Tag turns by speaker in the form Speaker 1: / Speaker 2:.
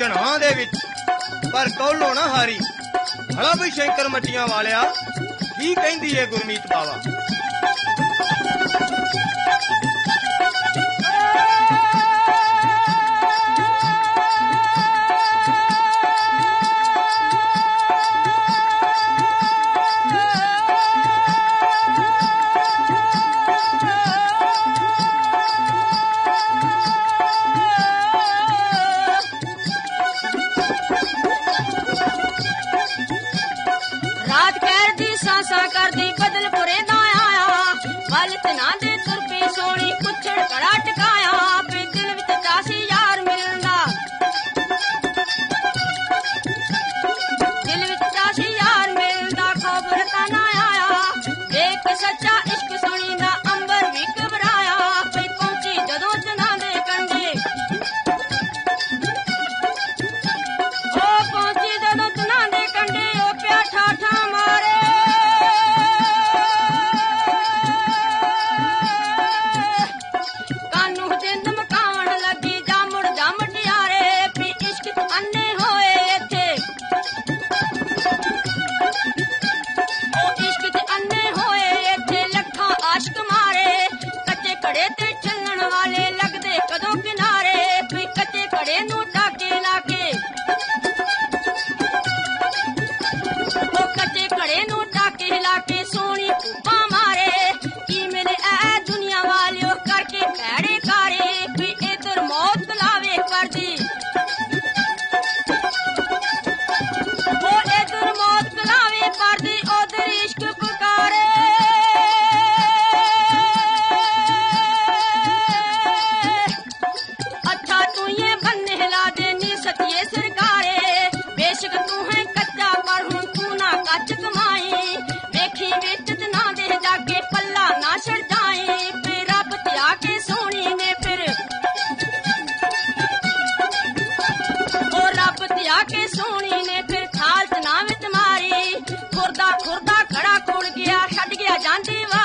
Speaker 1: ਚਨਾਹਾਂ ਦੇ ਵਿੱਚ, ਪਰ ਕੌਲੋਂ ਨਾ ਹਾਰੀ। ਭਲਾ ਵੀ ਸ਼ੰਕਰ ਮੱਟੀਆਂ ਵਾਲਿਆ ਕੀ ਕਹਿੰਦੀ ਏ ਗੁਰਮੀਤ ਬਾਵਾ?
Speaker 2: करदी बदलपुरे दा आया वल तना दे तुर पे सोनी कुछड़ कड़ा टकाया पे दिल विच चासी यार मिलदा दिल विच चासी यार मिलदा खबर तना आया देख सच्चा इश्क सुनी ना अंबर भी घबराया पे पहुंची जदों तना दे कंडे ओ पहुंची जदों तना दे कंडे ओ प्या ठाठा मारे खुरदा खुरदा खड़ा खुड़ गया छड़ गया जांदी